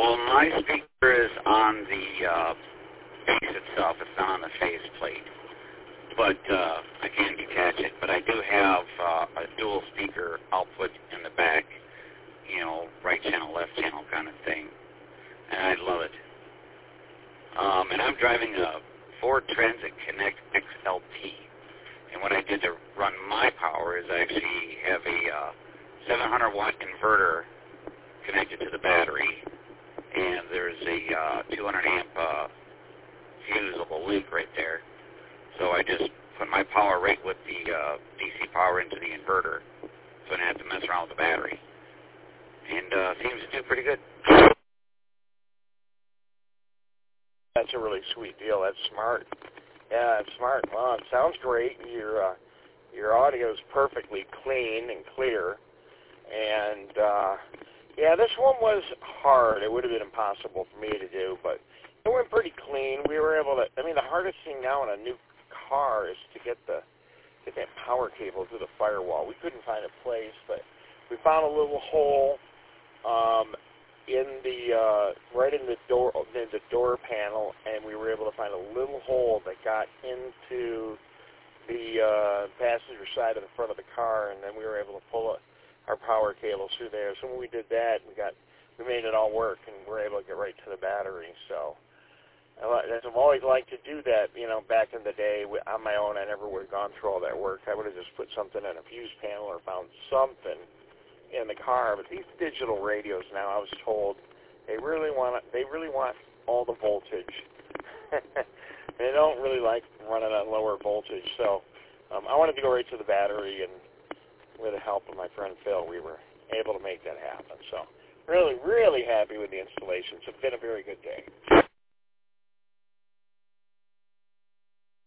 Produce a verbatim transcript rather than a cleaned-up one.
Well, my speaker is on the uh, base itself. It's not on the faceplate. But uh, I can detach it. But I do have uh, a dual speaker output in the back, you know, right channel, left channel kind of thing. And I love it. Um, and I'm driving a Ford Transit Connect X L T. And what I did to run my power is I actually have a uh, seven hundred watt inverter connected to the battery. And there's a uh, two hundred amp uh, fuse of a link right there. So I just put my power right with the uh, D C power into the inverter, so I didn't have to mess around with the battery. And uh, seems to do pretty good. That's a really sweet deal. That's smart. Yeah, that's smart. Well, it sounds great. Your uh, your audio is perfectly clean and clear. And uh, yeah, this one was hard. It would have been impossible for me to do, but it went pretty clean. We were able to. I mean, the hardest thing now in a new car is to get the get that power cable through the firewall. We couldn't find a place, but we found a little hole um, in the uh, right in the door in the door panel, and we were able to find a little hole that got into the uh, passenger side of the front of the car, and then we were able to pull a, our power cables through there. So when we did that, we got we made it all work, and we were able to get right to the battery. So. I've always liked to do that, you know, back in the day on my own. I never would have gone through all that work. I would have just put something in a fuse panel or found something in the car. But these digital radios now, I was told, they really want they really want all the voltage. They don't really like running on lower voltage. So um, I wanted to go right to the battery, and with the help of my friend Phil, we were able to make that happen. So really, really happy with the installation. It's been a very good day.